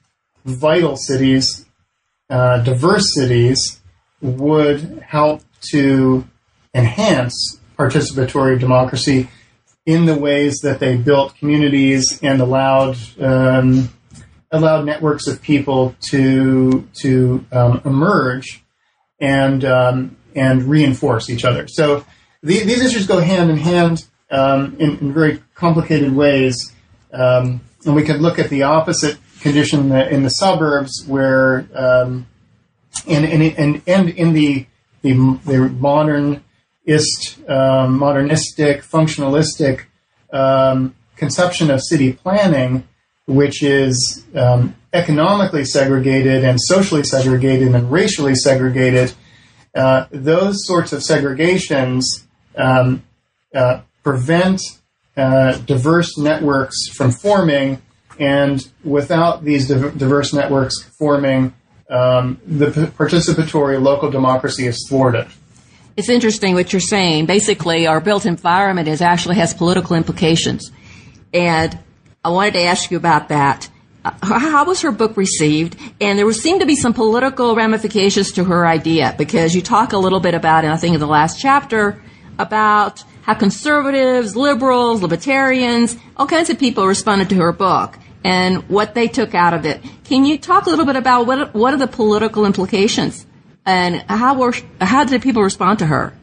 vital cities, uh, diverse cities, would help to enhance participatory democracy in the ways that they built communities and allowed um, allowed networks of people to to um, emerge and um, and reinforce each other. So the, these issues go hand in hand. Um, in, in very complicated ways, um, and we could look at the opposite condition in the, in the suburbs, where um, and, and and and in the the, the modernist, um, modernistic, functionalistic um, conception of city planning, which is um, economically segregated and socially segregated and racially segregated. Uh, those sorts of segregations Um, uh, prevent uh, diverse networks from forming, and without these div- diverse networks forming, um, the p- participatory local democracy is thwarted. It's interesting what you're saying. Basically, our built environment is actually has political implications. And I wanted to ask you about that. Uh, how was her book received? And there seemed to be some political ramifications to her idea, because you talk a little bit about it, I think in the last chapter, about how conservatives, liberals, libertarians, all kinds of people responded to her book and what they took out of it. Can you talk a little bit about what what are the political implications and how were how did people respond to her?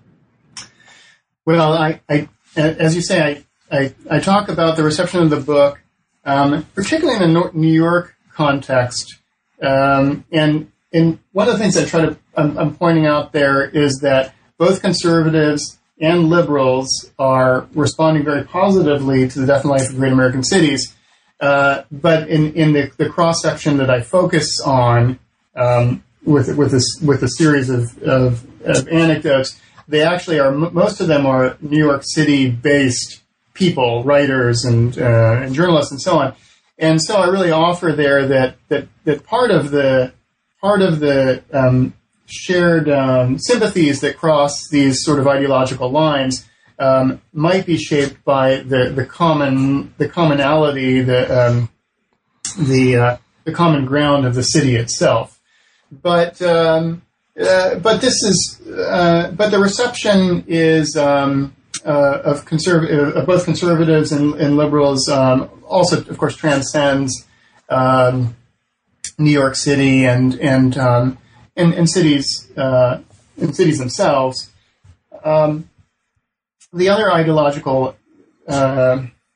Well, I, I as you say, I, I, I talk about the reception of the book, um, particularly in the New York context. Um, and, and one of the things I try to I'm, I'm pointing out there is that both conservatives and liberals are responding very positively to the Death and Life of Great American Cities. Uh, but in, in the, the cross-section that I focus on um, with with this with a series of, of, of anecdotes, they actually are, most of them are New York City-based people, writers and, uh, and journalists and so on. And so I really offer there that that, that part of the part of the um, shared um, sympathies that cross these sort of ideological lines um, might be shaped by the, the common the commonality, the um, the uh, the common ground of the city itself. But um, uh, but this is uh, but the reception is um, uh, of conserv- of both conservatives and, and liberals um, also, of course, transcends um, New York City and and um, In, in cities, uh, in cities themselves. Um, the other ideological uh,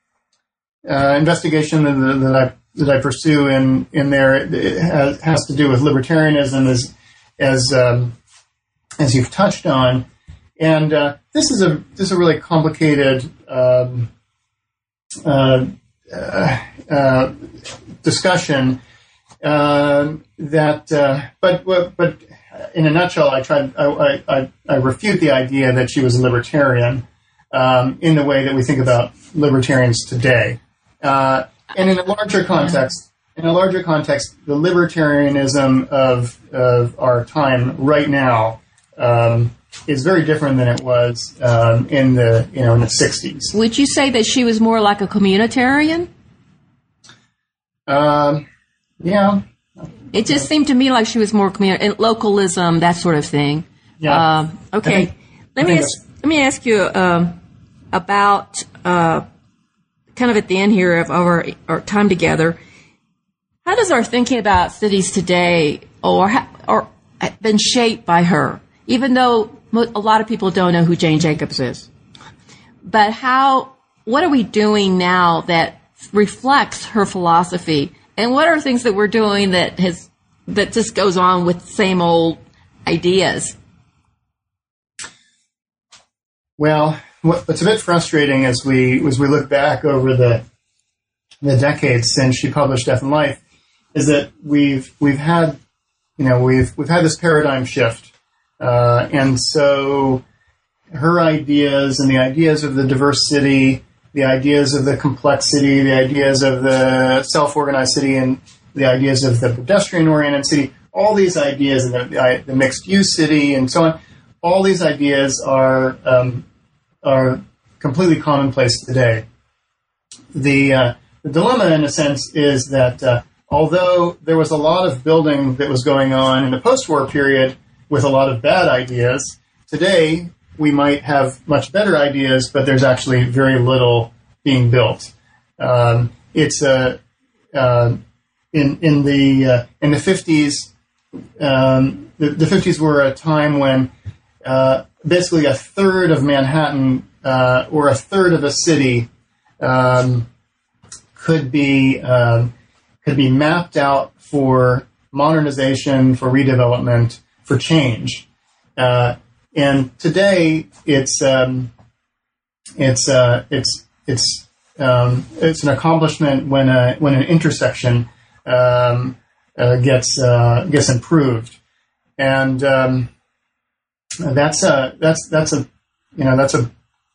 uh, investigation that, that I that I pursue in in there it has, has to do with libertarianism, as as um, as you've touched on, and uh, this is a this is a really complicated um, uh, uh, uh, discussion. Uh, that, uh, but but in a nutshell, I tried. I, I, I refute the idea that she was a libertarian um, in the way that we think about libertarians today. Uh, and in a larger context, in a larger context, the libertarianism of of our time right now um, is very different than it was um, in the you know in the sixties. Would you say that she was more like a communitarian? Um, yeah. It just seemed to me like she was more community, localism, that sort of thing. Yeah. Um, okay. think, let me ask, let me ask you um, about uh, kind of at the end here of our, our time together. How does our thinking about cities today, or or been shaped by her? Even though a lot of people don't know who Jane Jacobs is, but how? What are we doing now that reflects her philosophy? And what are things that we're doing that has that just goes on with the same old ideas? Well, what's a bit frustrating as we as we look back over the the decades since she published Death and Life is that we've we've had you know we've we've had this paradigm shift, uh, and so her ideas and the ideas of the diverse city, the ideas of the complexity, the ideas of the self-organized city, and the ideas of the pedestrian-oriented city, all these ideas, and the, the mixed-use city, and so on, all these ideas are um, are completely commonplace today. The, uh, the dilemma, in a sense, is that uh, although there was a lot of building that was going on in the post-war period with a lot of bad ideas, today we might have much better ideas, but there's actually very little being built. Um, it's a uh, uh, in in the uh, in the fifties. Um, the, the fifties were a time when uh, basically a third of Manhattan uh, or a third of a city um, could be um, could be mapped out for modernization, for redevelopment, for change. Uh, And today, it's um, it's uh, it's it's um, it's an accomplishment when a when an intersection um, uh, gets uh, gets improved, and um, that's a that's that's a you know that's a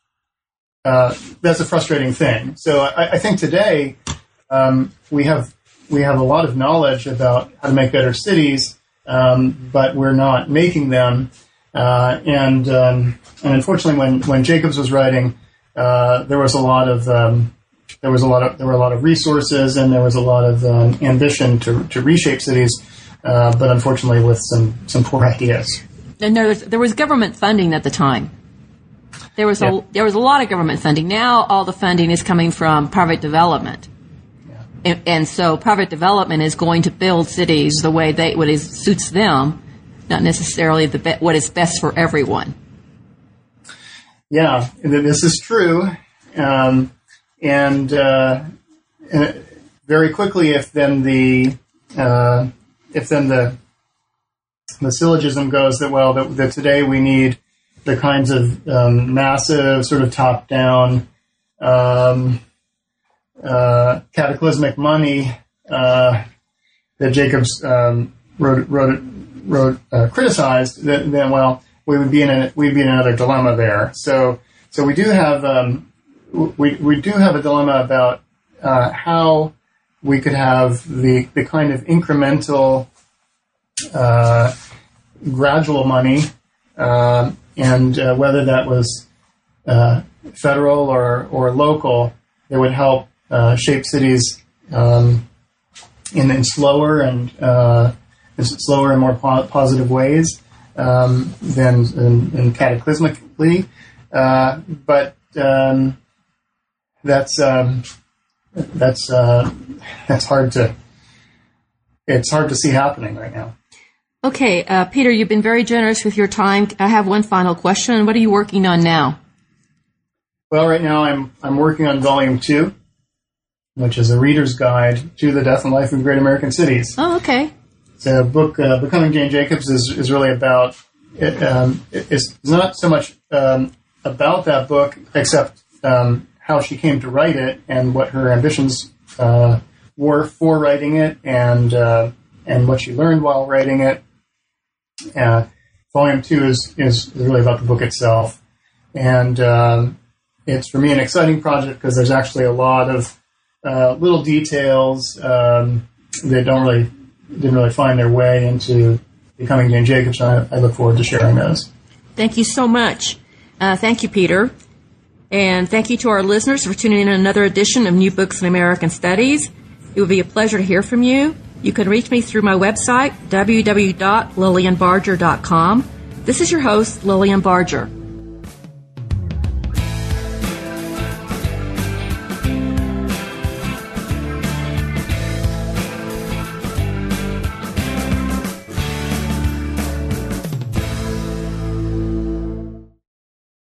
uh, that's a frustrating thing. So I, I think today um, we have we have a lot of knowledge about how to make better cities, um, but we're not making them. Uh, and um, and unfortunately, when, when Jacobs was writing, uh, there was a lot of um, there was a lot of there were a lot of resources, and there was a lot of um, ambition to to reshape cities, uh, but unfortunately with some, some poor ideas. And there was there was government funding at the time. There was yeah. a there was a lot of government funding. Now all the funding is coming from private development, yeah. and, and so private development is going to build cities the way they what is suits them. Not necessarily the be- what is best for everyone. Yeah, this is true, um, and uh, very quickly, if then the uh, if then the the syllogism goes that well that, that today we need the kinds of um, massive sort of top down um, uh, cataclysmic money uh, that Jacobs um, wrote wrote. wrote uh, criticized, then, then well, we would be in a we'd be in another dilemma there. So so we do have um, we we do have a dilemma about uh, how we could have the the kind of incremental, uh, gradual money, uh, and uh, whether that was uh, federal or or local, that would help uh, shape cities um, in, in slower and uh, slower and more po- positive ways um, than, than, than cataclysmically, uh, but um, that's um, that's uh, that's hard to it's hard to see happening right now. Okay, uh, Peter, you've been very generous with your time. I have one final question. What are you working on now? Well, right now I'm I'm working on volume two, which is a reader's guide to the death and life of great American cities. Oh, okay. The book, uh, Becoming Jane Jacobs, is, is really about, it, um, it, it's not so much um, about that book, except um, how she came to write it and what her ambitions uh, were for writing it, and uh, and what she learned while writing it. Uh, volume two is, is really about the book itself. And um, it's, for me, an exciting project because there's actually a lot of uh, little details um, that don't really didn't really find their way into Becoming Jane Jacobs. I, I look forward to sharing those. Thank you so much. Uh, thank you, Peter. And thank you to our listeners for tuning in to another edition of New Books in American Studies. It would be a pleasure to hear from you. You can reach me through my website, w w w dot lillian barger dot com. This is your host, Lillian Barger.